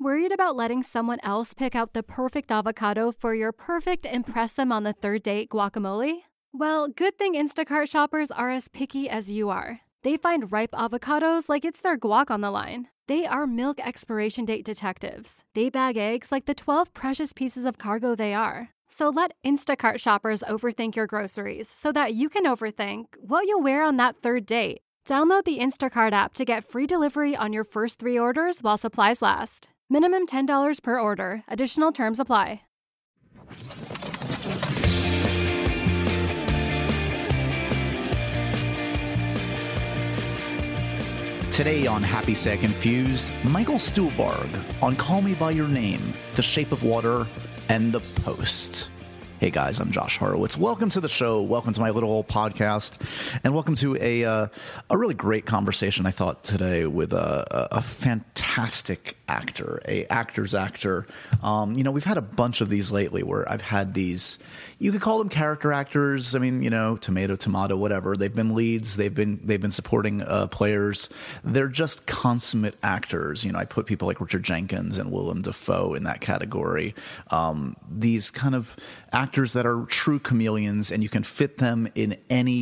Worried about letting someone else pick out the perfect avocado for your perfect impress them on the third date guacamole? Well, good thing Instacart shoppers are as picky as you are. They find ripe avocados like it's their guac on the line. They are milk expiration date detectives. They bag eggs like the 12 precious pieces of cargo they are. So let Instacart shoppers overthink your groceries so that you can overthink what you'll wear on that third date. Download the Instacart app to get free delivery on your first 3 orders while supplies last. Minimum $10 per order. Additional terms apply. Today on Happy Sad Confused, Michael Stuhlbarg on Call Me By Your Name, The Shape of Water, and The Post. Hey guys, I'm Josh Horowitz. Welcome to the show. Welcome to my little old podcast, and welcome to a really great conversation I thought today with a fantastic actor, a actor's actor. We've had a bunch of these lately where I've had these. You could call them character actors. I mean, tomato, whatever. They've been leads. They've been supporting players. They're just consummate actors. I put people like Richard Jenkins and Willem Dafoe in that category. These kind of actors that are true chameleons, and you can fit them in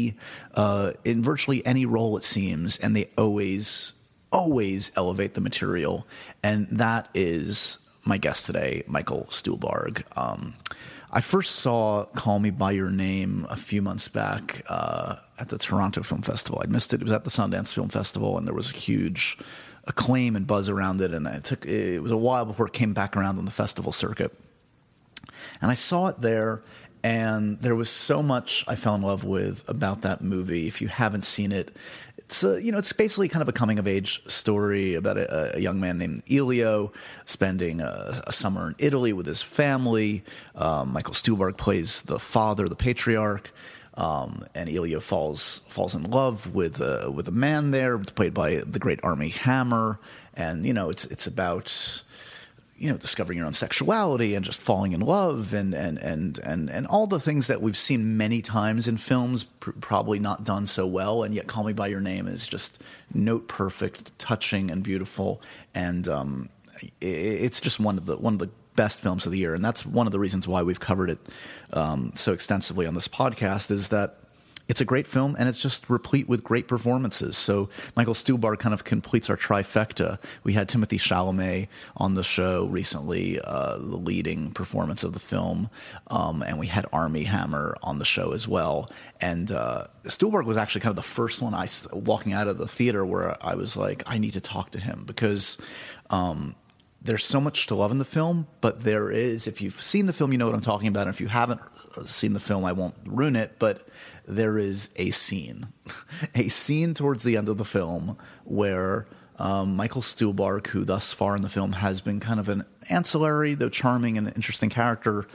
in virtually any role, it seems, and they always elevate the material. And that is my guest today, Michael Stuhlbarg. I first saw Call Me By Your Name a few months back at the Toronto Film Festival. I missed it. It was at the Sundance Film Festival, and there was a huge acclaim and buzz around it. And it was a while before it came back around on the festival circuit. And I saw it there, and there was so much I fell in love with about that movie. If you haven't seen it, it's basically kind of a coming-of-age story about a young man named Elio spending a summer in Italy with his family. Michael Stuhlbarg plays the father, the patriarch, and Elio falls in love with a man there, played by the great Armie Hammer. And it's about discovering your own sexuality and just falling in love and all the things that we've seen many times in films, probably not done so well. And yet Call Me By Your Name is just note perfect, touching, and beautiful. And it's just one of the best films of the year. And that's one of the reasons why we've covered it so extensively on this podcast, is that it's a great film, and it's just replete with great performances. So Michael Stuhlbarg kind of completes our trifecta. We had Timothée Chalamet on the show recently, the leading performance of the film, and we had Armie Hammer on the show as well. And Stuhlbarg was actually kind of the first one walking out of the theater where I was like, I need to talk to him, because there's so much to love in the film, but there is, if you've seen the film, you know what I'm talking about. And if you haven't seen the film, I won't ruin it, but there is a scene towards the end of the film where Michael Stuhlbarg, who thus far in the film has been kind of an ancillary, though charming and interesting character,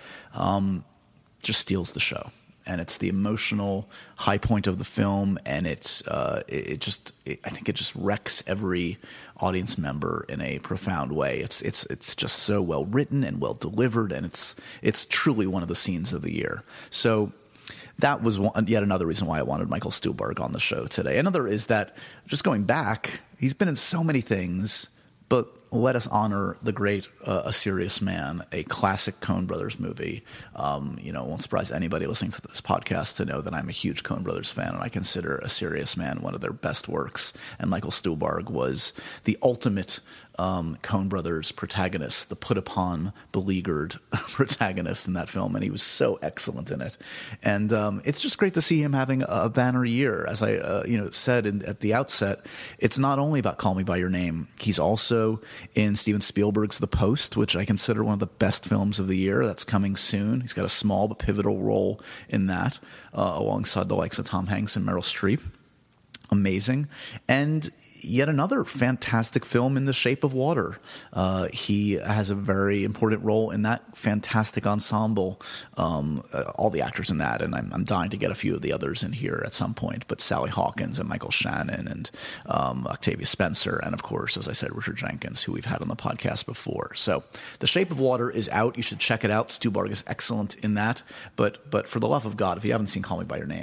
just steals the show. And it's the emotional high point of the film, and I think it just wrecks every audience member in a profound way. It's just so well written and well delivered, and it's truly one of the scenes of the year. So that was yet another reason why I wanted Michael Stuhlbarg on the show today. Another is that, just going back, he's been in so many things, but let us honor the great A Serious Man, a classic Coen Brothers movie. It won't surprise anybody listening to this podcast to know that I'm a huge Coen Brothers fan, and I consider A Serious Man one of their best works. And Michael Stuhlbarg was the ultimate Coen Brothers protagonist, the put-upon, beleaguered protagonist in that film, and he was so excellent in it. And it's just great to see him having a banner year. As I said at the outset, it's not only about Call Me By Your Name. He's also in Steven Spielberg's The Post, which I consider one of the best films of the year. That's coming soon. He's got a small but pivotal role in that, alongside the likes of Tom Hanks and Meryl Streep. Amazing. And yet another fantastic film in The Shape of Water. He has a very important role in that fantastic ensemble. All the actors in that, and I'm dying to get a few of the others in here at some point, but Sally Hawkins and Michael Shannon and Octavia Spencer, and of course, as I said, Richard Jenkins, who we've had on the podcast before. So The Shape of Water is out. You should check it out. Stuhlbarg is excellent in that. But for the love of God, if you haven't seen Call Me By Your Name,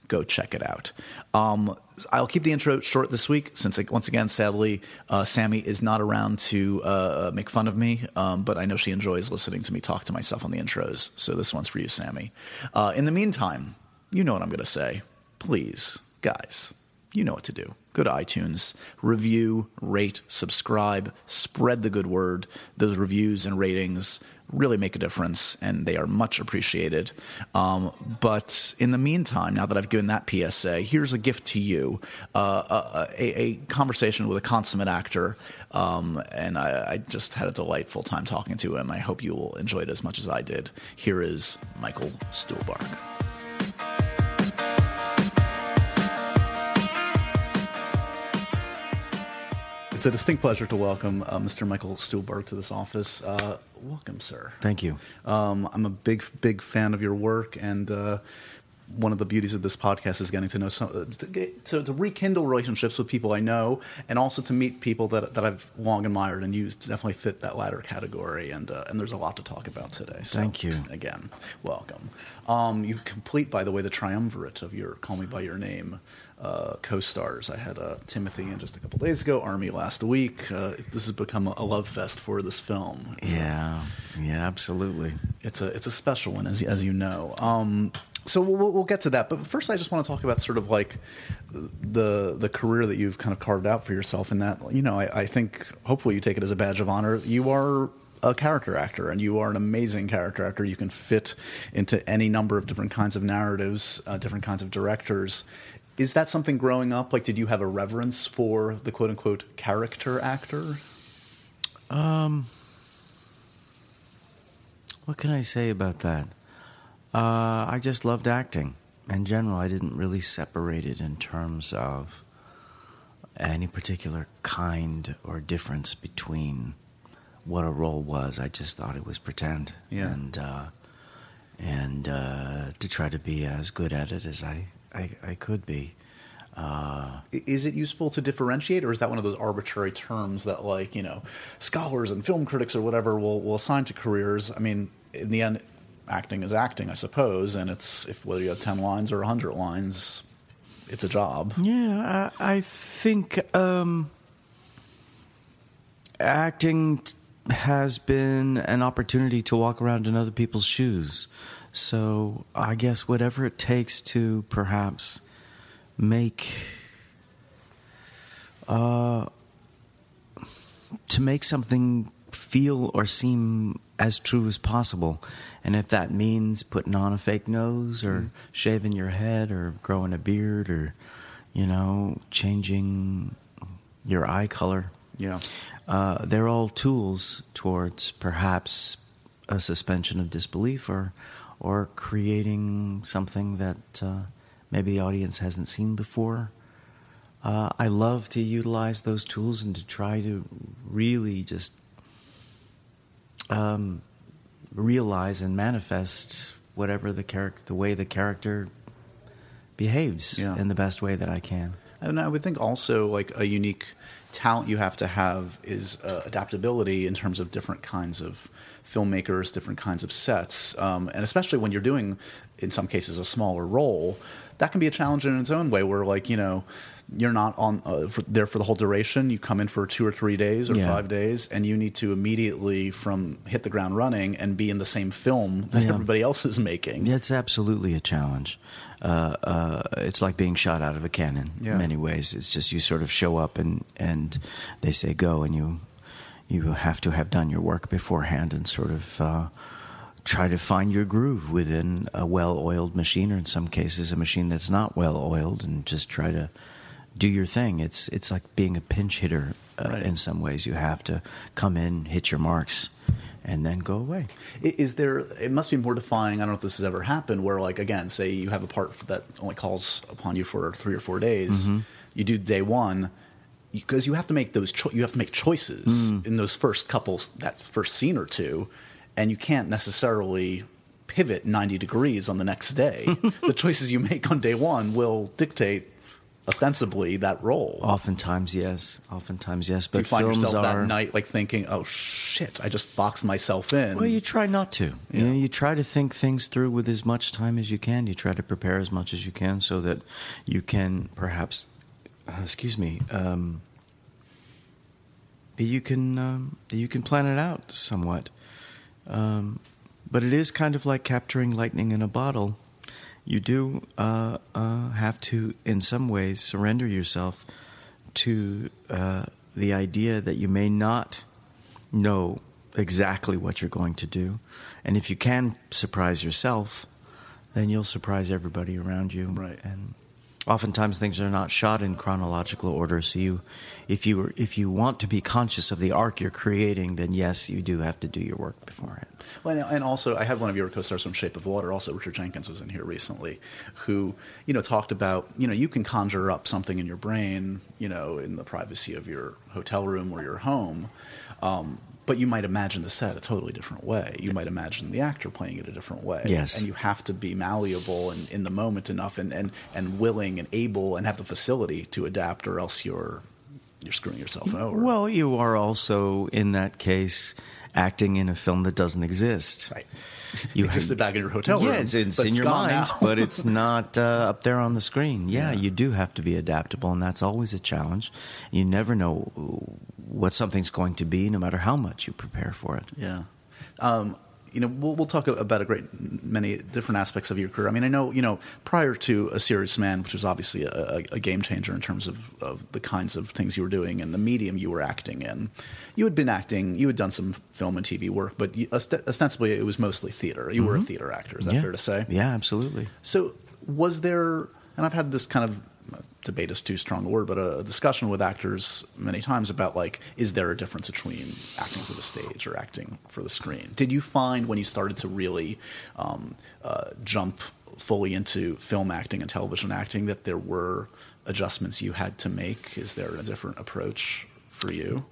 go check it out. I'll keep the intro short this week since, once again, sadly, Sammy is not around to make fun of me, but I know she enjoys listening to me talk to myself on the intros, so this one's for you, Sammy. In the meantime, you know what I'm going to say. Please, guys, you know what to do. Go to iTunes, review, rate, subscribe, spread the good word. Those reviews and ratings really make a difference, and they are much appreciated. But in the meantime, now that I've given that PSA, here's a gift to you, a conversation with a consummate actor, and I just had a delightful time talking to him. I hope you will enjoy it as much as I did. Here is Michael Stuhlbarg. It's a distinct pleasure to welcome Mr. Michael Stuhlbarg to this office. Welcome, sir. Thank you. I'm a big fan of your work, and one of the beauties of this podcast is getting to know to rekindle relationships with people I know, and also to meet people that I've long admired, and you definitely fit that latter category, and there's a lot to talk about today. So, thank you. Again, welcome. You complete, by the way, the triumvirate of your Call Me By Your Name co-stars. I had Timothy in just a couple days ago, Army last week. This has become a love fest for this film. Yeah, absolutely. It's a special one, as you know. So we'll get to that, but first I just want to talk about sort of like the career that you've kind of carved out for yourself. In that, I think hopefully you take it as a badge of honor. You are a character actor, and you are an amazing character actor. You can fit into any number of different kinds of narratives, different kinds of directors. Is that something growing up? Like, did you have a reverence for the quote-unquote character actor? What can I say about that? I just loved acting. In general, I didn't really separate it in terms of any particular kind or difference between what a role was. I just thought it was pretend. Yeah. And to try to be as good at it as I could be. Is it useful to differentiate, or is that one of those arbitrary terms that, like, scholars and film critics or whatever will assign to careers? I mean, in the end, acting is acting, I suppose, and it's whether you have 10 lines or 100 lines, it's a job. Yeah, I think acting has been an opportunity to walk around in other people's shoes. So I guess whatever it takes to perhaps make something feel or seem as true as possible. And if that means putting on a fake nose or shaving your head or growing a beard or, changing your eye color. Yeah. They're all tools towards perhaps a suspension of disbelief or creating something that maybe the audience hasn't seen before. I love to utilize those tools and to try to really just realize and manifest whatever the way the character behaves in the best way that I can. And I would think also, like, a unique talent you have to have is adaptability in terms of different kinds of filmmakers, different kinds of sets, and especially when you're doing, in some cases, a smaller role, that can be a challenge in its own way, where, like, you're not on there for the whole duration. You come in for 2 or 3 days or 5 days, and you need to immediately hit the ground running and be in the same film that everybody else is making. Yeah, it's absolutely a challenge. It's like being shot out of a cannon in many ways. It's just you sort of show up and they say go, and you have to have done your work beforehand and sort of try to find your groove within a well-oiled machine, or in some cases a machine that's not well-oiled, and just try to do your thing. It's like being a pinch hitter in some ways. You have to come in, hit your marks, and then go away. It must be mortifying, I don't know if this has ever happened, where, like, again, say you have a part that only calls upon you for 3 or 4 days, you do day one, because you have to make choices in those first that first scene or two, and you can't necessarily pivot 90 degrees on the next day. The choices you make on day one will dictate ostensibly that role. Oftentimes, yes. But do you find films yourself are, that night like thinking, "Oh shit, I just boxed myself in"? Well, you try not to. You know, you try to think things through with as much time as you can. You try to prepare as much as you can so that you can perhaps, you can plan it out somewhat. But it is kind of like capturing lightning in a bottle. You do have to, in some ways, surrender yourself to the idea that you may not know exactly what you're going to do. And if you can surprise yourself, then you'll surprise everybody around you. Right. And oftentimes things are not shot in chronological order. So if you want to be conscious of the arc you're creating, then yes, you do have to do your work beforehand. Well, and also, I had one of your co-stars from Shape of Water, also Richard Jenkins was in here recently, who, talked about, you can conjure up something in your brain, in the privacy of your hotel room or your home, but you might imagine the set a totally different way. You might imagine the actor playing it a different way. Yes. And you have to be malleable and in the moment enough and willing and able and have the facility to adapt, or else you're screwing yourself over. Well, you are also, in that case, acting in a film that doesn't exist. Right. You existed back in your hotel room. Yeah, it's in your mind, but it's not up there on the screen. Yeah, you do have to be adaptable, and that's always a challenge. You never know what something's going to be, no matter how much you prepare for it. Yeah. We'll talk about a great many different aspects of your career. I mean, I know, prior to A Serious Man, which was obviously a game changer in terms of the kinds of things you were doing and the medium you were acting in, you had done some film and TV work, but ostensibly it was mostly theater. You were a theater actor. Is that fair to say? Yeah, absolutely. So was there, and I've had this kind of, debate is too strong a word, but a discussion with actors many times about, like, is there a difference between acting for the stage or acting for the screen? Did you find when you started to really jump fully into film acting and television acting that there were adjustments you had to make? Is there a different approach for you?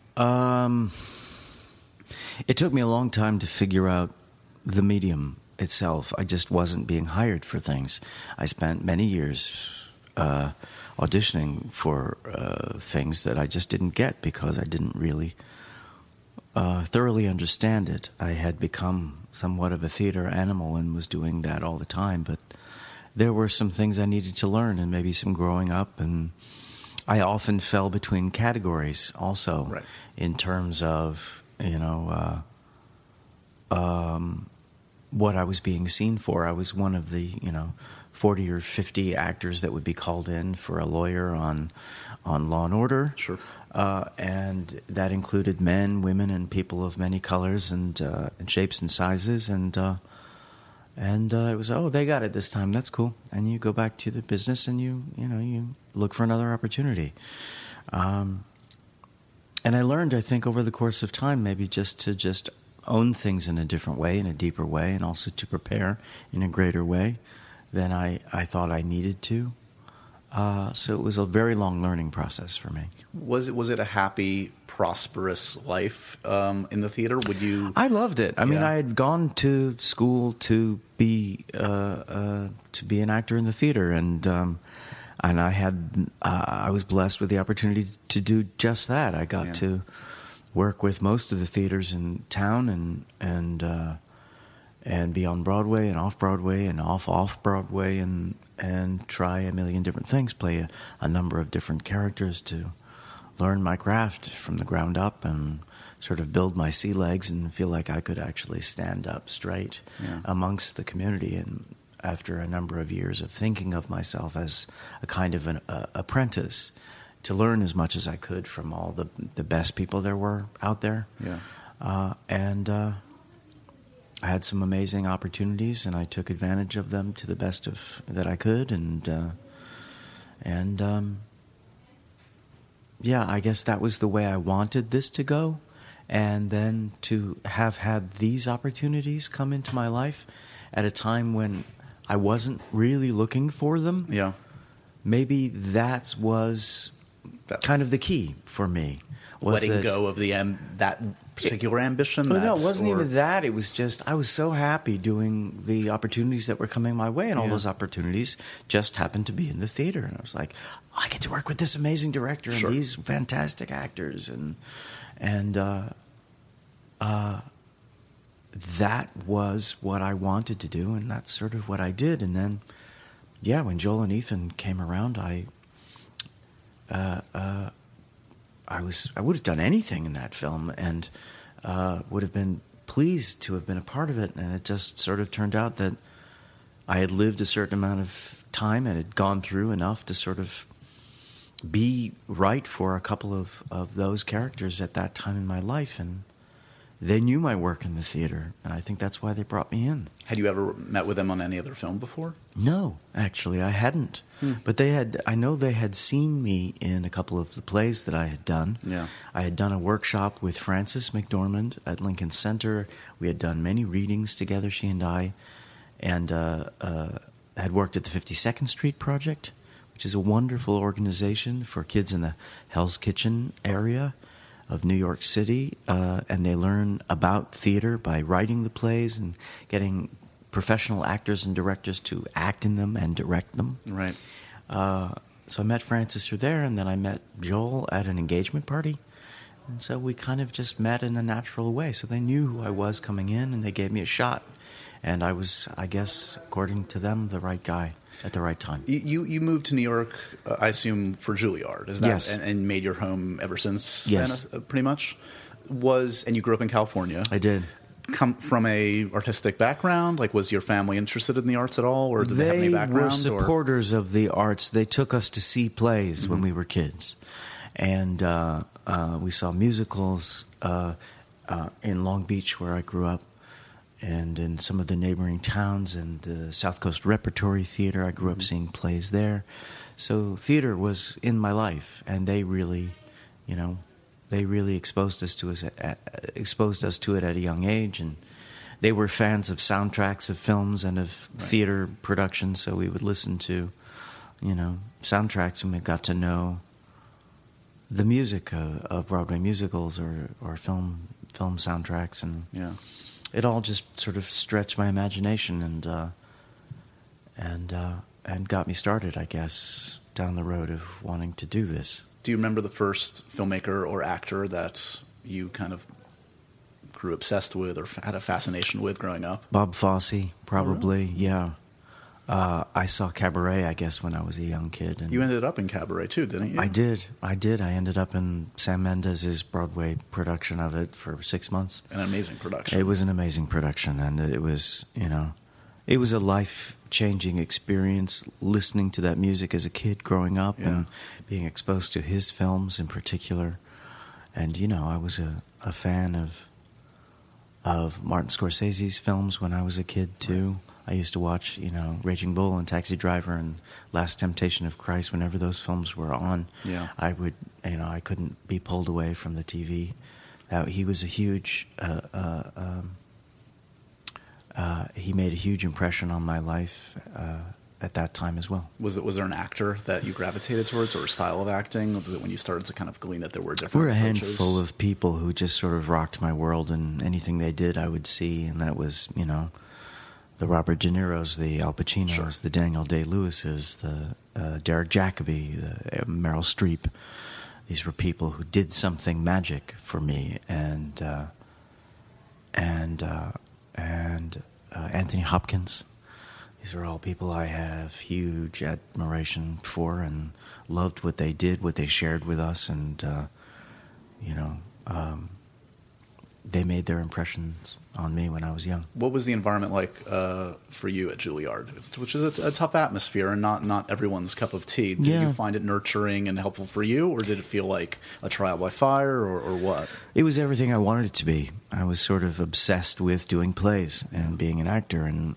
It took me a long time to figure out the medium itself. I just wasn't being hired for things. I spent many years auditioning for things that I just didn't get because I didn't really thoroughly understand it. I had become somewhat of a theater animal and was doing that all the time, but there were some things I needed to learn and maybe some growing up, and I often fell between categories also, right, in terms of, what I was being seen for. I was one of the, 40 or 50 actors that would be called in for a lawyer on Law and Order. Sure. And that included men, women, and people of many colors and shapes and sizes. And it was, they got it this time. That's cool. And you go back to the business and you look for another opportunity. And I learned, I think, over the course of time, maybe to own things in a different way, in a deeper way, and also to prepare in a greater way than I thought I needed to. So it was a very long learning process for me. Was it a happy, prosperous life in the theater? I loved it. I mean, I had gone to school to be an actor in the theater, and I was blessed with the opportunity to do just that. I got to work with most of the theaters in town, and be on Broadway and off Broadway and off Broadway and try a million different things, play a number of different characters to learn my craft from the ground up and sort of build my sea legs and feel like I could actually stand up straight amongst the community. And after a number of years of thinking of myself as a kind of an apprentice, to learn as much as I could from all the best people there were out there. Yeah. I had some amazing opportunities, and I took advantage of them to the best that I could, I guess that was the way I wanted this to go. And then to have had these opportunities come into my life at a time when I wasn't really looking for them, maybe that was kind of the key for me. Letting go of particular ambition? No, it wasn't even that. It was just I was so happy doing the opportunities that were coming my way, and all those opportunities just happened to be in the theater. And I was like, I get to work with this amazing director and these fantastic actors, and that was what I wanted to do, and that's sort of what I did. And then, when Joel and Ethan came around, I would have done anything in that film, and would have been pleased to have been a part of it. And it just sort of turned out that I had lived a certain amount of time and had gone through enough to sort of be right for a couple of those characters at that time in my life, and they knew my work in the theater, and I think that's why they brought me in. Had you ever met with them on any other film before? No, actually, I hadn't. But I know they had seen me in a couple of the plays that I had done. Yeah. I had done a workshop with Frances McDormand at Lincoln Center. We had done many readings together, she and I, and had worked at the 52nd Street Project, which is a wonderful organization for kids in the Hell's Kitchen area of New York City, and they learn about theater by writing the plays and getting professional actors and directors to act in them and direct them. Right. So I met Frances through there, and then I met Joel at an engagement party. And so we kind of just met in a natural way. So they knew who I was coming in, and they gave me a shot. And I was, I guess, according to them, the right guy at the right time. You moved to New York, I assume, for Juilliard, is that? Yes. And made your home ever since. Yes. Then, pretty much. And you grew up in California. I did. Come from a artistic background? Like, was your family interested in the arts at all, or did they have any background? They were supporters of the arts. They took us to see plays when we were kids, and we saw musicals in Long Beach, where I grew up, and in some of the neighboring towns, and the South Coast Repertory Theater. I grew up seeing plays there. So theater was in my life, and they really, exposed us to it at a young age, and they were fans of soundtracks of films and of theater productions. So we would listen to, soundtracks, and we got to know the music of Broadway musicals or film soundtracks, and it all just sort of stretched my imagination and got me started, I guess, down the road of wanting to do this. Do you remember the first filmmaker or actor that you kind of grew obsessed with or had a fascination with growing up? Bob Fosse, probably. Oh, really? Yeah. I saw Cabaret, I guess, when I was a young kid. And you ended up in Cabaret, too, didn't you? I did. I ended up in Sam Mendes' Broadway production of it for 6 months. An amazing production. It was an amazing production, and it was, it was a life-changing experience listening to that music as a kid growing up and being exposed to his films in particular. And, I was a fan of Martin Scorsese's films when I was a kid, too. Right. I used to watch, Raging Bull and Taxi Driver and Last Temptation of Christ whenever those films were on. Yeah. I would, I couldn't be pulled away from the TV. He was a huge, he made a huge impression on my life at that time as well. Was there an actor that you gravitated towards, or a style of acting when you started to kind of glean that there were different approaches? We're a handful of people who just sort of rocked my world, and anything they did I would see, and that was, the Robert De Niro's, the Al Pacinos, the Daniel Day-Lewis's, the Derek Jacobi, the Meryl Streep. These were people who did something magic for me, and Anthony Hopkins. These are all people I have huge admiration for, and loved what they did, what they shared with us, and they made their impressions on me when I was young. What was the environment like for you at Juilliard, which is a tough atmosphere and not everyone's cup of tea? Did you find it nurturing and helpful for you, or did it feel like a trial by fire, or what? It was everything I wanted it to be. I was sort of obsessed with doing plays and being an actor, and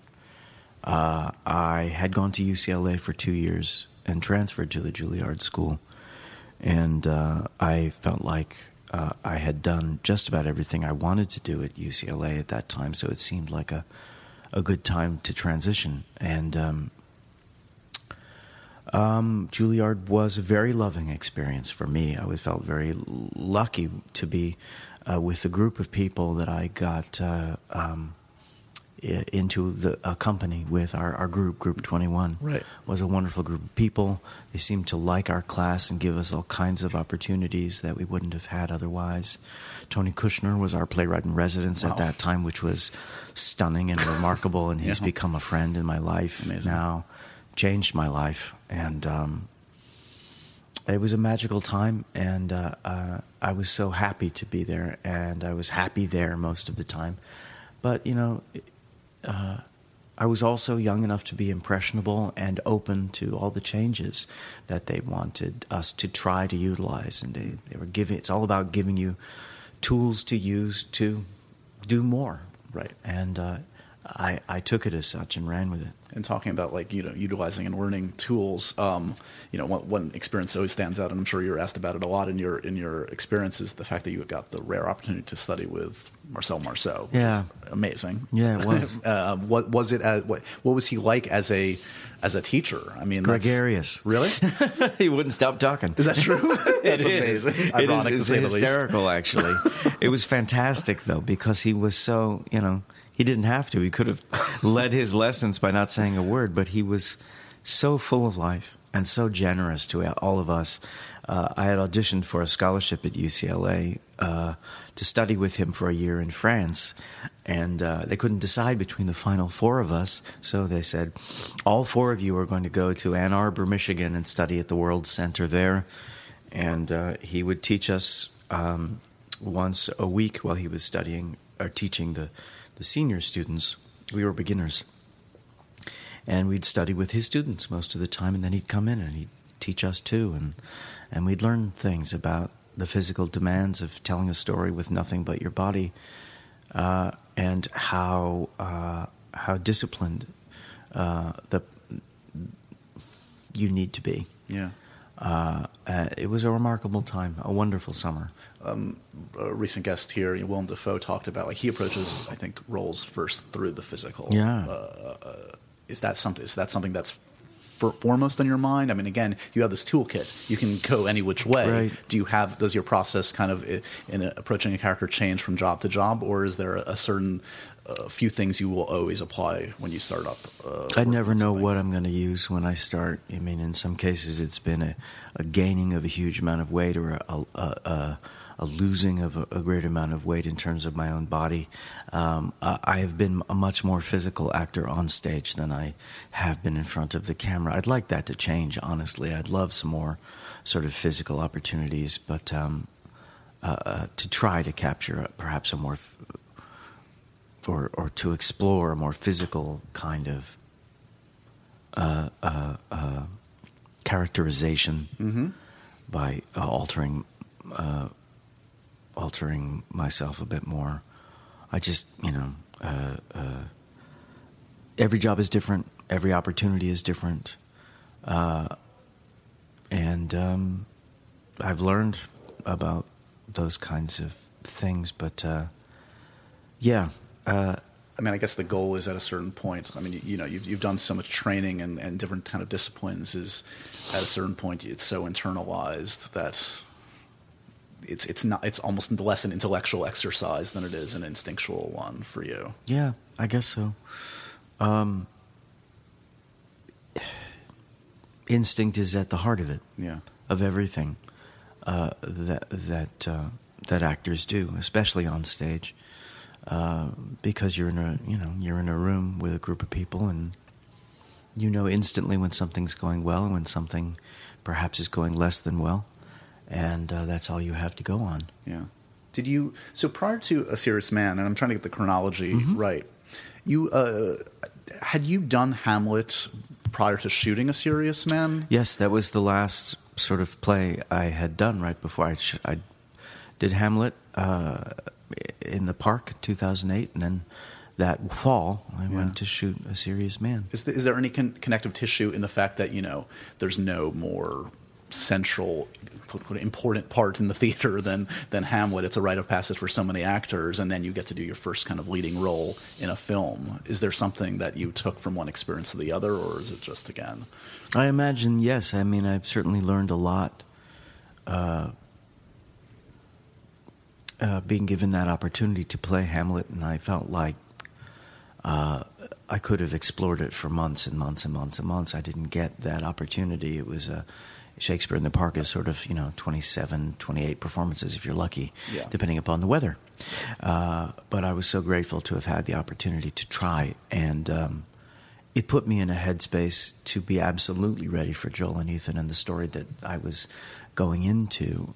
I had gone to UCLA for 2 years and transferred to the Juilliard School, and I felt like I had done just about everything I wanted to do at UCLA at that time, so it seemed like a good time to transition. And Juilliard was a very loving experience for me. I felt very lucky to be with the group of people that I got into a company with, our Group 21, right, was a wonderful group of people. They seemed to like our class and give us all kinds of opportunities that we wouldn't have had otherwise. Tony Kushner was our playwright in residence at that time, which was stunning and remarkable, and he's become a friend in my life now, changed my life, and it was a magical time, and I was so happy to be there, and I was happy there most of the time. But, I was also young enough to be impressionable and open to all the changes that they wanted us to try to utilize. And they were giving, it's all about giving you tools to use to do more. Right. And I took it as such and ran with it. And talking about, like, utilizing and learning tools, one experience that always stands out, and I'm sure you're asked about it a lot in your experiences, the fact that you got the rare opportunity to study with Marcel Marceau, which is amazing. Yeah, it was. What was it? What was he like as a teacher? I mean, gregarious. Really? He wouldn't stop talking. Is that true? That's amazing. Ironic it is. to say the It's least. hysterical, actually. It was fantastic, though, because he was so, he didn't have to. He could have led his lessons by not saying a word, but he was so full of life and so generous to all of us. I had auditioned for a scholarship at UCLA to study with him for a year in France, and they couldn't decide between the final 4 of us, so they said, all 4 of you are going to go to Ann Arbor, Michigan, and study at the World Center there, and he would teach us once a week while he was studying or teaching the senior students. We were beginners. And we'd study with his students most of the time, and then he'd come in and he'd teach us too. And we'd learn things about the physical demands of telling a story with nothing but your body, and how disciplined you need to be. Yeah. It was a remarkable time, a wonderful summer. A recent guest here, Willem Dafoe, talked about, like, he approaches, I think, roles first through the physical. Yeah. Is that something that's foremost on your mind? I mean, again, you have this toolkit. You can go any which way. Right. Does your process kind of in approaching a character change from job to job, or is there a certain few things you will always apply when you start up? I never know what I'm going to use when I start. I mean, in some cases, it's been a gaining of a huge amount of weight, or a losing of a great amount of weight in terms of my own body. I have been a much more physical actor on stage than I have been in front of the camera. I'd like that to change, honestly. I'd love some more sort of physical opportunities, but to try to capture perhaps a more, or to explore a more physical kind of characterization by altering myself a bit more. I just, every job is different. Every opportunity is different. And I've learned about those kinds of things. But, yeah. I mean, I guess the goal is at a certain point. I mean, you've done so much training and different kind of disciplines. Is at a certain point, it's so internalized that it's almost less an intellectual exercise than it is an instinctual one for you. Yeah, I guess so. Instinct is at the heart of it. Yeah. Of everything that actors do, especially on stage, because you're in a room with a group of people, and you know instantly when something's going well and when something perhaps is going less than well. And that's all you have to go on. Yeah. So prior to A Serious Man, and I'm trying to get the chronology right, had you done Hamlet prior to shooting A Serious Man? Yes, that was the last sort of play I had done right before I did Hamlet in the Park in 2008, and then that fall I went to shoot A Serious Man. Is there any connective tissue in the fact that, there's no more central important part in the theater than Hamlet? It's a rite of passage for so many actors, and then you get to do your first kind of leading role in a film. Is there something that you took from one experience to the other, or is it just, again? I imagine, yes. I mean, I've certainly learned a lot being given that opportunity to play Hamlet, and I felt like I could have explored it for months and months and months and months. I didn't get that opportunity. It was Shakespeare in the Park is sort of 27, 28 performances if you're lucky, depending upon the weather. But I was so grateful to have had the opportunity to try, and it put me in a headspace to be absolutely ready for Joel and Ethan and the story that I was going into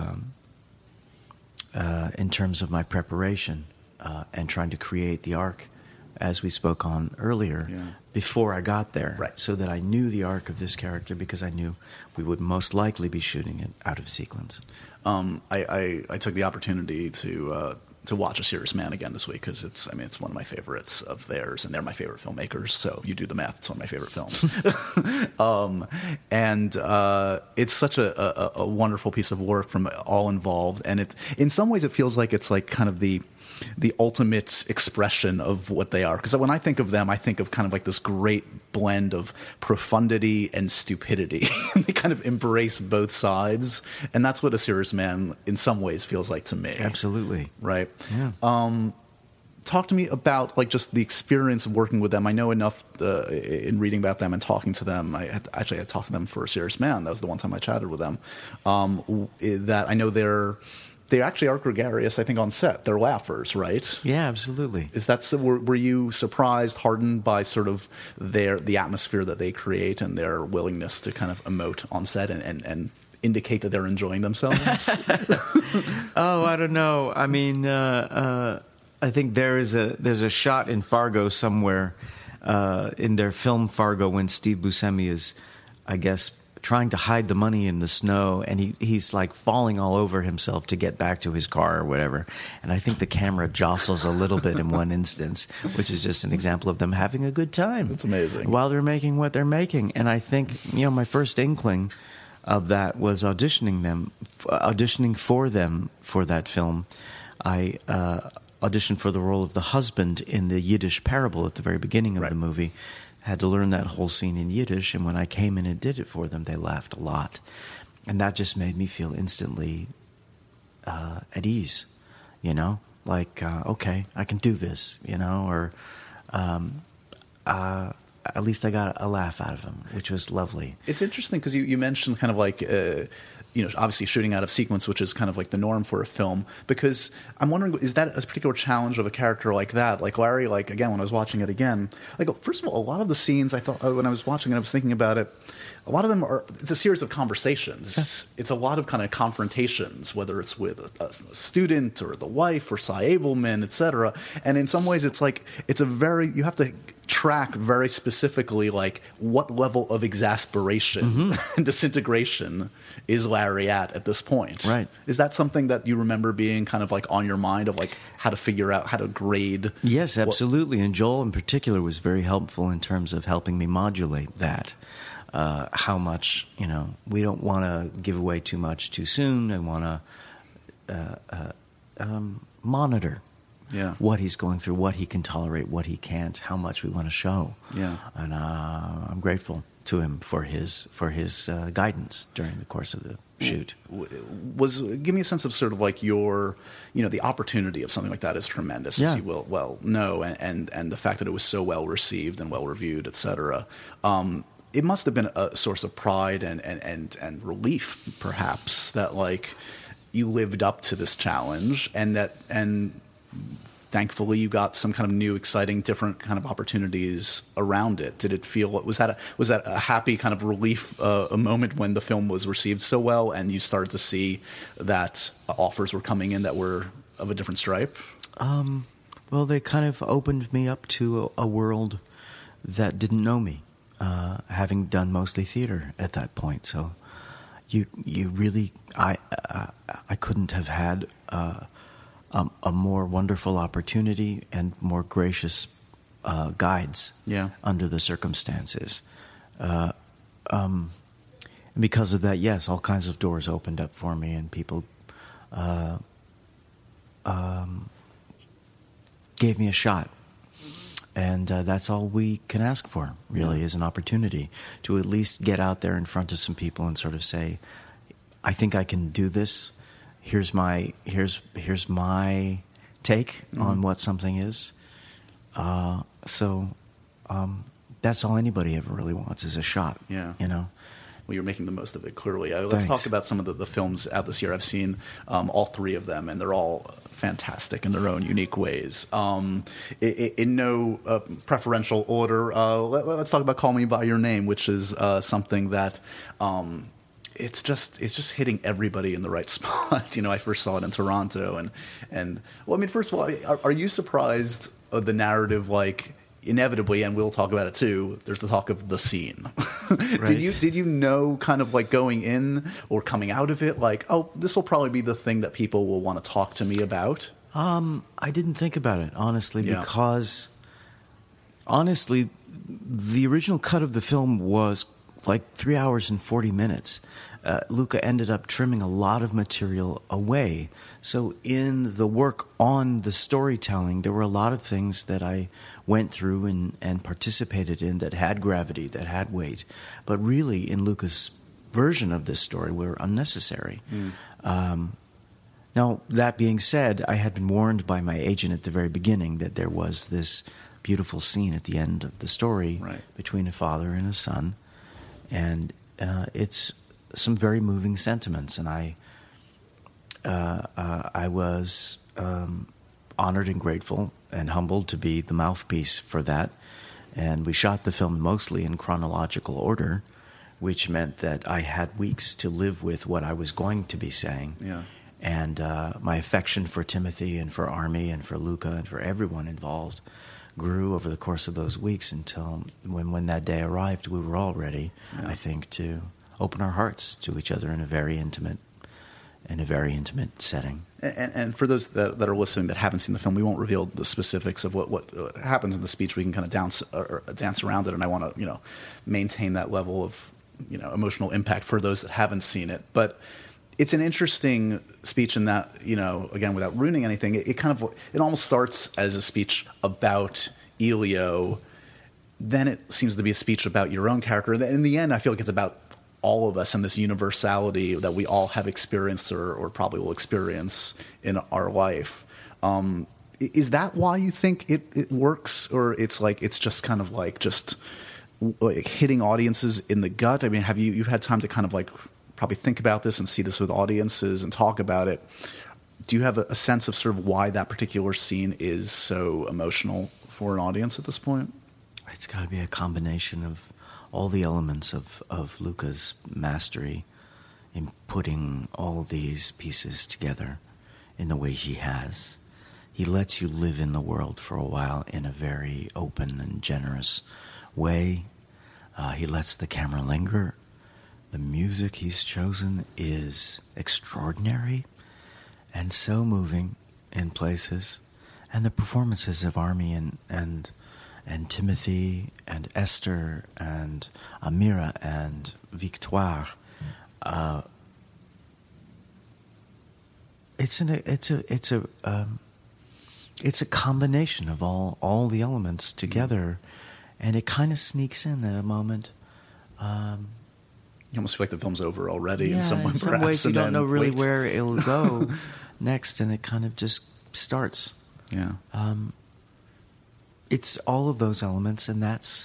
in terms of my preparation and trying to create the arc, as we spoke on earlier, before I got there, so that I knew the arc of this character, because I knew we would most likely be shooting it out of sequence. I took the opportunity to watch A Serious Man again this week, because it's one of my favorites of theirs, and they're my favorite filmmakers, so you do the math, it's one of my favorite films. And it's such a wonderful piece of work from all involved, and in some ways it feels like it's like kind of the ultimate expression of what they are. Because when I think of them, I think of kind of like this great blend of profundity and stupidity. They kind of embrace both sides. And that's what A Serious Man in some ways feels like to me. Absolutely. Right. Yeah. Talk to me about like just the experience of working with them. I know enough in reading about them and talking to them. I had talked to them for A Serious Man. That was the one time I chatted with them. That I know they actually are gregarious, I think, on set. They're laughers, right? Yeah, absolutely. Is that so? Were you surprised, hardened by sort of the atmosphere that they create and their willingness to kind of emote on set and indicate that they're enjoying themselves? Oh, I don't know. I mean, I think there's a shot in Fargo somewhere in their film Fargo when Steve Buscemi is, I guess, trying to hide the money in the snow, and he's like falling all over himself to get back to his car or whatever. And I think the camera jostles a little bit in one instance, which is just an example of them having a good time. That's amazing. While they're making what they're making. And I think, my first inkling of that was auditioning for them for that film. I auditioned for the role of the husband in the Yiddish parable at the very beginning of the movie. Had to learn that whole scene in Yiddish, and when I came in and did it for them, they laughed a lot. And that just made me feel instantly at ease, like, okay, I can do this, or at least I got a laugh out of them, which was lovely. It's interesting because you mentioned kind of like, obviously shooting out of sequence, which is kind of like the norm for a film, because I'm wondering, is that a particular challenge of a character like that? Like Larry, like, again, when I was watching it again, like, first of all, a lot of the scenes I thought, when I was watching it, I was thinking about it, a lot of them it's a series of conversations. Yes. It's a lot of kind of confrontations, whether it's with a student or the wife or Cy Abelman, et cetera. And in some ways, it's like, you have to track very specifically, like, what level of exasperation and disintegration is Larry at this point. Right. Is that something that you remember being kind of like on your mind, of like how to figure out how to grade? Yes, absolutely. And Joel in particular was very helpful in terms of helping me modulate that. How much, we don't want to give away too much too soon. I want to monitor what he's going through, what he can tolerate, what he can't, how much we want to show. Yeah. And I'm grateful to him for his guidance during the course of the shoot. Give me a sense of sort of like your, the opportunity of something like that is tremendous, as you will well know, and the fact that it was so well received and well reviewed, et cetera. It must have been a source of pride and relief, perhaps, that like you lived up to this challenge, and thankfully you got some kind of new, exciting, different kind of opportunities around it. Did it feel, was that a happy kind of relief, a moment when the film was received so well and you started to see that offers were coming in that were of a different stripe? Well, they kind of opened me up to a world that didn't know me. Having done mostly theater at that point, so you really, I couldn't have had a more wonderful opportunity and more gracious guides under the circumstances. Because of that, yes, all kinds of doors opened up for me, and people gave me a shot. And that's all we can ask for, really, is an opportunity to at least get out there in front of some people and sort of say, I think I can do this. here's my take on what something is. So that's all anybody ever really wants is a shot. Yeah. You know. Well, you're making the most of it, clearly. Let's talk about some of the films out this year. I've seen all three of them, and they're all fantastic in their own unique ways. In no preferential order, let's talk about Call Me By Your Name, which is something that it's just hitting everybody in the right spot. You know, I first saw it in Toronto, and well, I mean, first of all, are you surprised of the narrative, like, inevitably, and we'll talk about it too, there's the talk of the scene. Right. Did you know, kind of like going in or coming out of it, like, oh, this will probably be the thing that people will want to talk to me about? I didn't think about it, honestly, because honestly, the original cut of the film was like 3 hours and 40 minutes. Luca ended up trimming a lot of material away. So in the work on the storytelling, there were a lot of things that I went through and participated in that had gravity, that had weight. But really, in Luca's version of this story, were unnecessary. Now, that being said, I had been warned by my agent at the very beginning that there was this beautiful scene at the end of the story between a father and a son. And it's some very moving sentiments, and I was honored and grateful and humbled to be the mouthpiece for that. And we shot the film mostly in chronological order, which meant that I had weeks to live with what I was going to be saying. Yeah. And my affection for Timothy and for Armie and for Luca and for everyone involved grew over the course of those weeks until when that day arrived, we were all ready, I think, to open our hearts to each other in a very intimate setting. And for those that are listening that haven't seen the film, we won't reveal the specifics of what happens in the speech. We can kind of dance around it, and I want to maintain that level of emotional impact for those that haven't seen it. But it's an interesting speech in that, again, without ruining anything, it almost starts as a speech about Elio. Then it seems to be a speech about your own character. In the end, I feel like it's about all of us and this universality that we all have experienced or probably will experience in our life. Is that why you think it works, or it's just kind of like hitting audiences in the gut? I mean, you've had time to kind of like probably think about this and see this with audiences and talk about it. Do you have a sense of sort of why that particular scene is so emotional for an audience at this point? It's got to be a combination of all the elements of Luca's mastery in putting all these pieces together in the way he has. He lets you live in the world for a while in a very open and generous way. He lets the camera linger. The music he's chosen is extraordinary and so moving in places. And the performances of Armie and Timothy and Esther and Amira and Victoire, it's a combination of all the elements together, and it kind of sneaks in at a moment. You almost feel like the film's over already. Yeah, in some ways you don't know really where it'll go next, and it kind of just starts. Yeah. It's all of those elements, and that's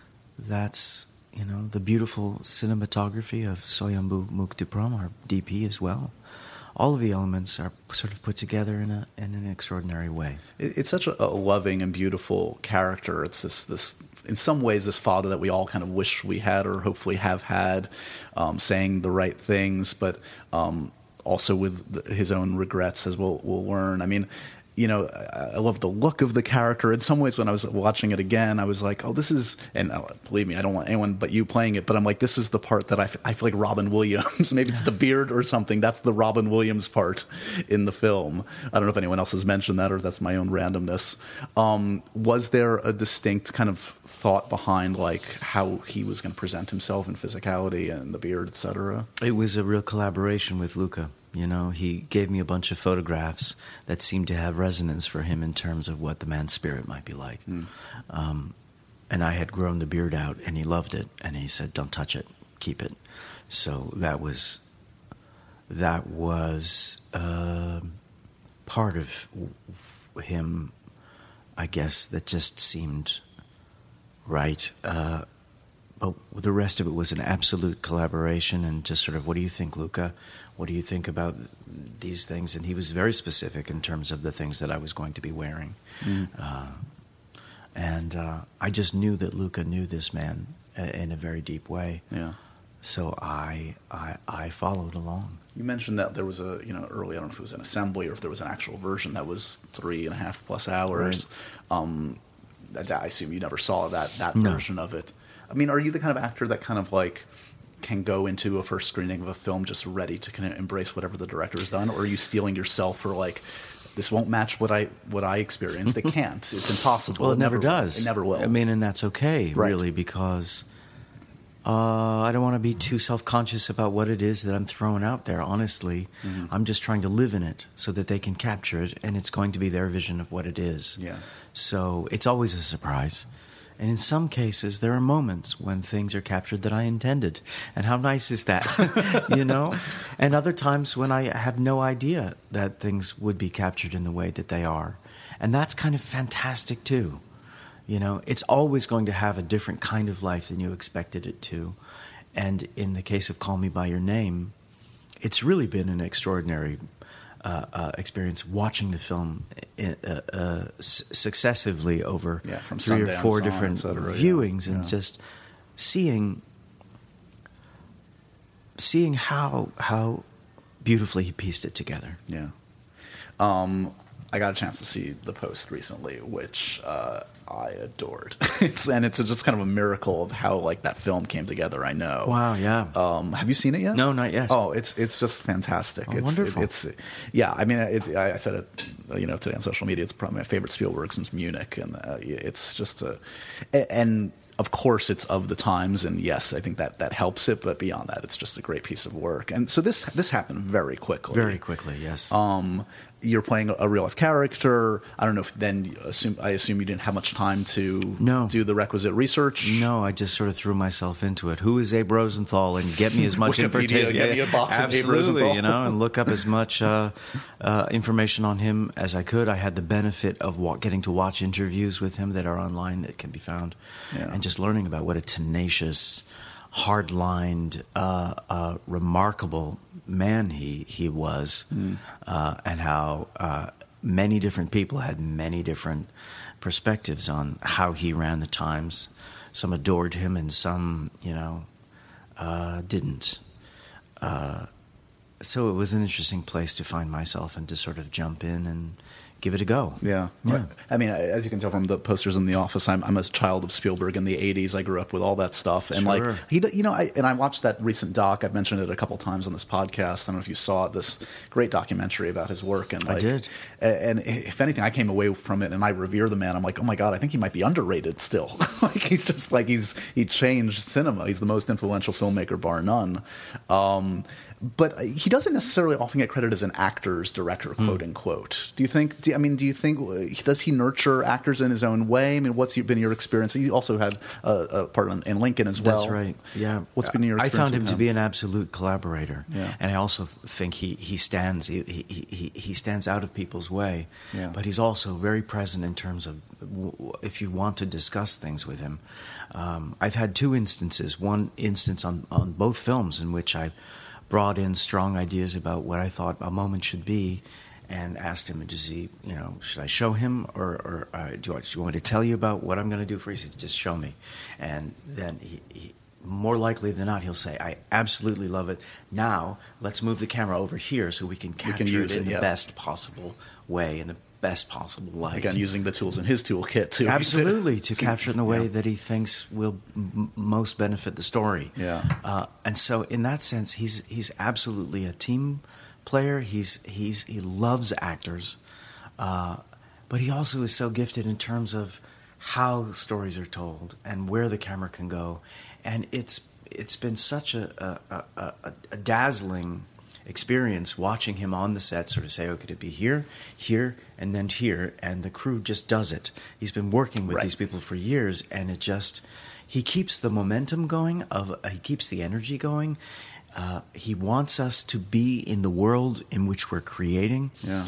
the beautiful cinematography of Soyambu Mukdupram, our DP as well. All of the elements are sort of put together in an extraordinary way. It's such a loving and beautiful character. It's this in some ways this father that we all kind of wish we had or hopefully have had, saying the right things, but also with his own regrets, as we'll learn. I mean, I love the look of the character. In some ways, when I was watching it again, I was like, oh, this is, and believe me, I don't want anyone but you playing it, but I'm like, this is the part that I feel like Robin Williams, maybe it's the beard or something, that's the Robin Williams part in the film. I don't know if anyone else has mentioned that or if that's my own randomness. Was there a distinct kind of thought behind like how he was going to present himself in physicality and the beard, etc.? It was a real collaboration with Luca. He gave me a bunch of photographs that seemed to have resonance for him in terms of what the man's spirit might be like. And I had grown the beard out, and he loved it. And he said, don't touch it, keep it. So that was that was part of him, I guess, that just seemed right. But the rest of it was an absolute collaboration and just sort of, what do you think, Luca? What do you think about these things? And he was very specific in terms of the things that I was going to be wearing. And I just knew that Luca knew this man in a very deep way. Yeah. So I followed along. You mentioned that there was a, early, I don't know if it was an assembly or if there was an actual version that was 3.5+ hours. Right. I assume you never saw that version of it. I mean, are you the kind of actor that kind of like can go into a first screening of a film just ready to kind of embrace whatever the director has done, or are you steeling yourself for like, this won't match what I experienced? It can't. It's impossible. Well, it never does. It never will. I mean, and that's okay, right. Really, because I don't want to be too self-conscious about what it is that I'm throwing out there. Honestly, I'm just trying to live in it so that they can capture it, and it's going to be their vision of what it is. Yeah. So it's always a surprise. And in some cases, there are moments when things are captured that I intended. And how nice is that? And other times when I have no idea that things would be captured in the way that they are. And that's kind of fantastic, too. It's always going to have a different kind of life than you expected it to. And in the case of Call Me By Your Name, it's really been an extraordinary experience watching the film successively over from 3 or 4 different viewings, and yeah. just seeing how beautifully he pieced it together. Yeah. I got a chance to see The Post recently, which I adored. It's just kind of a miracle of how like that film came together. I know. Wow. Yeah. Have you seen it yet? No, not yet. Oh, it's just fantastic. Oh, it's wonderful. I mean, I said it, today on social media. It's probably my favorite Spielberg since Munich, and it's just and of course it's of the times, and yes, I think that helps it. But beyond that, it's just a great piece of work. And so this happened very quickly. Very quickly, yes. You're playing a real life character. I don't know if then I assume you didn't have much time to do the requisite research. No, I just sort of threw myself into it. Who is Abe Rosenthal? And get me as much information. Get me a box of Abe Rosenthal. And look up as much information on him as I could. I had the benefit of getting to watch interviews with him that are online that can be found, and just learning about what a tenacious, hard-lined, remarkable man he was, and how many different people had many different perspectives on how he ran the Times. Some adored him, and some, didn't. So it was an interesting place to find myself and to sort of jump in and give it a go. Yeah. I mean, as you can tell from the posters in the office, I'm a child of Spielberg in the 80s. I grew up with all that stuff. And sure. I watched that recent doc. I've mentioned it a couple times on this podcast. I don't know if you saw it, this great documentary about his work. And I did. And if anything, I came away from it and I revere the man. I'm like, oh my God, I think he might be underrated still. He's just like, he changed cinema. He's the most influential filmmaker, bar none. But he doesn't necessarily often get credited as an actor's director, quote unquote. Do you think? Does he nurture actors in his own way? I mean, what's been your experience? You also had a part in Lincoln as well. That's right. Yeah. What's been your experience? I found him to be an absolute collaborator. Yeah. And I also think he stands out of people's way. Yeah. But he's also very present in terms of if you want to discuss things with him. I've had 2 instances. One instance on both films in which I brought in strong ideas about what I thought a moment should be, and asked him, does he, should I show him, or do you want me to tell you about what I'm going to do for you? He said, just show me. And then he more likely than not, he'll say, I absolutely love it. Now, let's move the camera over here so we can capture it in the best possible way, in the best possible light. Again, using the tools in his toolkit too. Absolutely, to capture it in the way that he thinks will most benefit the story. Yeah. And so, in that sense, he's absolutely a team player. He loves actors, but he also is so gifted in terms of how stories are told and where the camera can go. And it's been such a dazzling experience watching him on the set sort of say, okay, to be here, and then here, and the crew just does it. He's been working with these people for years, and he keeps the momentum going, he keeps the energy going. He wants us to be in the world in which we're creating. Yeah.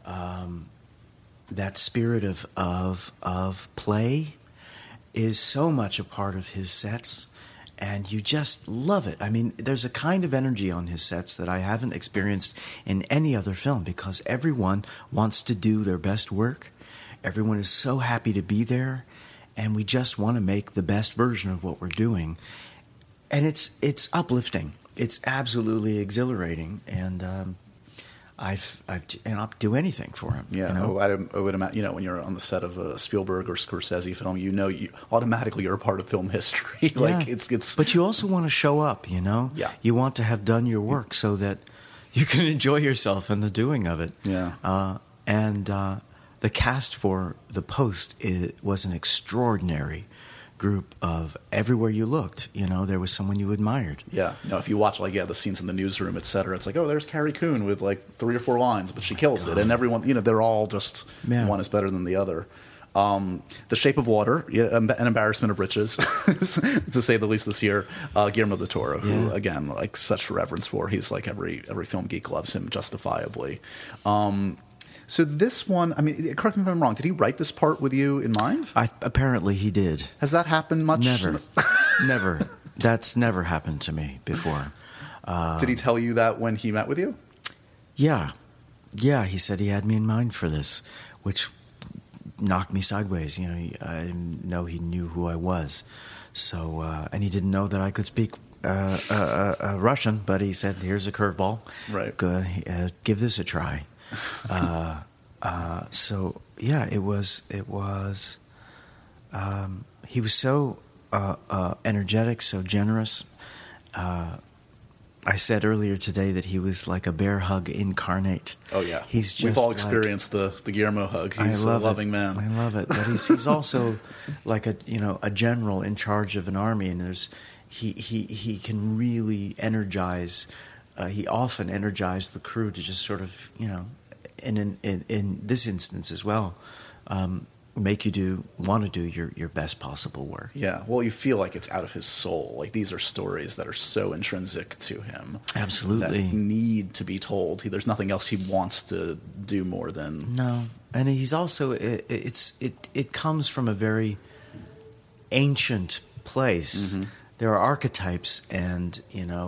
That spirit of play is so much a part of his sets, and you just love it. I mean, there's a kind of energy on his sets that I haven't experienced in any other film, because everyone wants to do their best work. Everyone is so happy to be there, and we just want to make the best version of what we're doing. And it's uplifting. It's absolutely exhilarating, and I'll do anything for him. Yeah, you know? I would imagine. When you're on the set of a Spielberg or Scorsese film, you automatically you're a part of film history. Like it's. But you also want to show up. Yeah. You want to have done your work so that you can enjoy yourself in the doing of it. Yeah. And the cast for The Post was an extraordinary group of everywhere you looked, there was someone you admired. Yeah. No, if you watch the scenes in the newsroom, et cetera, it's like, oh, there's Carrie Coon with 3 or 4 lines, but she kills it. And everyone, they're all just, one is better than the other. The Shape of Water, an embarrassment of riches, to say the least this year. Guillermo del Toro, who, again, such reverence for. He's like every film geek loves him justifiably. So this one, I mean, correct me if I'm wrong, did he write this part with you in mind? Apparently he did. Has that happened much? Never. Never. That's never happened to me before. Did he tell you that when he met with you? Yeah. Yeah, he said he had me in mind for this, which knocked me sideways. I know he knew who I was. So, and he didn't know that I could speak Russian, but he said, here's a curveball. Right. Give this a try. So yeah, it was. He was so energetic, so generous. I said earlier today that he was like a bear hug incarnate. Oh yeah, We've all experienced the Guillermo hug. He's a loving man. I love it, but he's also like a general in charge of an army, and he can really energize. He often energized the crew to just sort of, and in this instance as well, make you want to do your best possible work. Yeah, well, you feel like it's out of his soul. Like these are stories that are so intrinsic to him. Absolutely. That need to be told. There's nothing else he wants to do more than... No, and he's also, it comes from a very ancient place. Mm-hmm. There are archetypes and,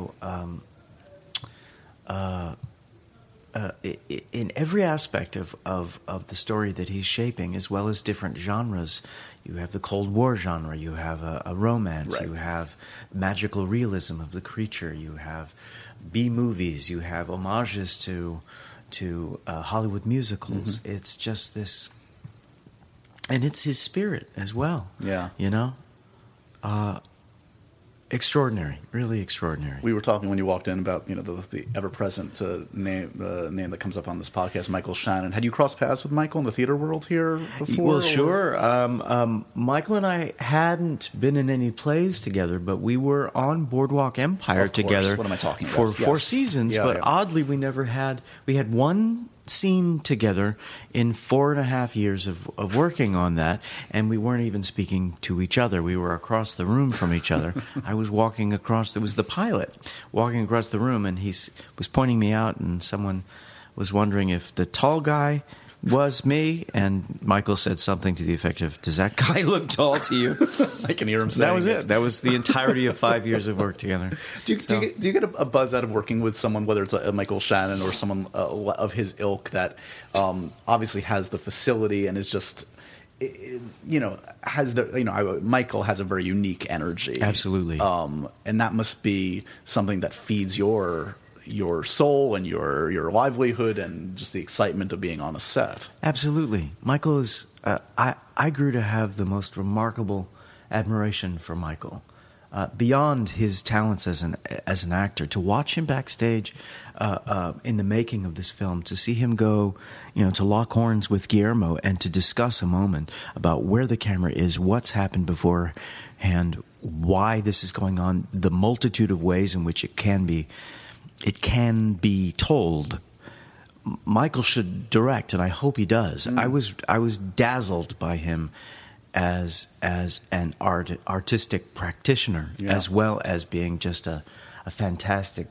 in every aspect of the story that he's shaping, as well as different genres. You have the Cold War genre, you have a romance, right. You have magical realism of the creature, you have B-movies, you have homages to Hollywood musicals. Mm-hmm. It's just this, and it's his spirit as well. Yeah. Extraordinary, really extraordinary. We were talking when you walked in about the ever-present name that comes up on this podcast, Michael Shannon. Had you crossed paths with Michael in the theater world here before? Well, sure. Michael and I hadn't been in any plays together, but we were on Boardwalk Empire together. What am I talking about? For 4 seasons, but oddly we never had. We had one scene together in 4.5 years of working on that, and we weren't even speaking to each other. We were across the room from each other. I was walking across, it was the pilot, walking across the room, and he was pointing me out, and someone was wondering if the tall guy was me, and Michael said something to the effect of, does that guy look tall to you? I can hear him saying that was it. That was the entirety of 5 years of work together. Do you get a buzz out of working with someone, whether it's a Michael Shannon or someone of his ilk that obviously has the facility and is just, Michael has a very unique energy. Absolutely. And that must be something that feeds your soul and your livelihood and just the excitement of being on a set. Absolutely. Michael is... I grew to have the most remarkable admiration for Michael. Beyond his talents as an actor, to watch him backstage in the making of this film, to see him go, to lock horns with Guillermo and to discuss a moment about where the camera is, what's happened beforehand, why this is going on, the multitude of ways in which it can be told. Michael should direct, and I hope he does. I was dazzled by him as an artistic practitioner, as well as being just a fantastic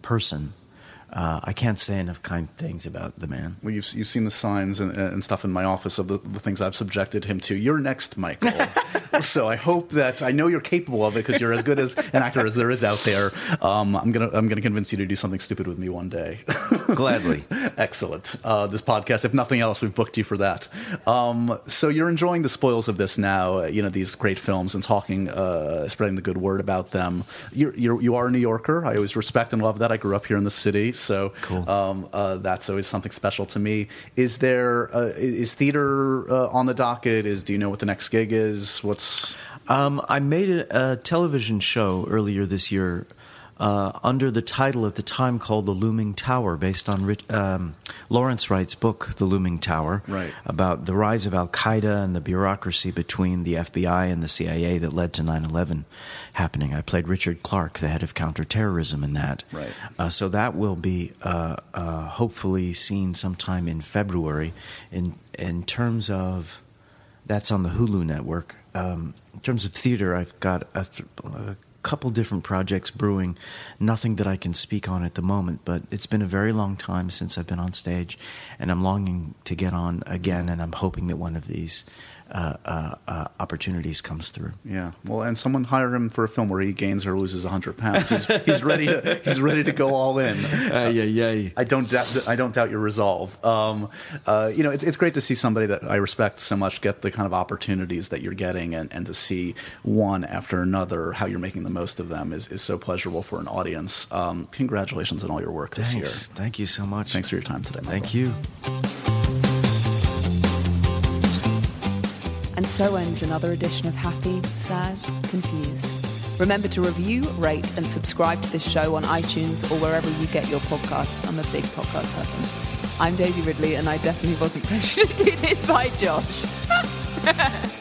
person. I can't say enough kind things about the man. Well, you've seen the signs and stuff in my office of the things I've subjected him to. You're next, Michael. So I hope that I know you're capable of it because you're as good as an actor as there is out there. I'm gonna convince you to do something stupid with me one day. Gladly. Excellent. This podcast, if nothing else, we've booked you for that. So you're enjoying the spoils of this now. These great films and talking, spreading the good word about them. You are a New Yorker. I always respect and love that. I grew up here in the city. So cool. That's always something special to me. Is theater on the docket? Do you know what the next gig is? I made a television show earlier this year under the title at the time called The Looming Tower, based on Lawrence Wright's book, The Looming Tower, right, about the rise of Al-Qaeda and the bureaucracy between the FBI and the CIA that led to 9/11 happening. I played Richard Clark, the head of counterterrorism in that. Right. So that will be hopefully seen sometime in February. In terms of, that's on the Hulu network. In terms of theater, I've got a couple different projects brewing. Nothing that I can speak on at the moment, but it's been a very long time since I've been on stage, and I'm longing to get on again, and I'm hoping that one of these opportunities comes through. Yeah, well, and someone hire him for a film where he gains or loses 100 pounds. He's ready to go all in. Yeah. I don't doubt your resolve. It's great to see somebody that I respect so much get the kind of opportunities that you're getting, and to see one after another, how you're making the most of them is so pleasurable for an audience. Congratulations on all your work this year. Thank you so much. Thanks for your time today, Michael. Thank you. And so ends another edition of Happy, Sad, Confused. Remember to review, rate, and subscribe to this show on iTunes or wherever you get your podcasts. I'm a big podcast person. I'm Daisy Ridley, and I definitely wasn't pressured to do this by Josh.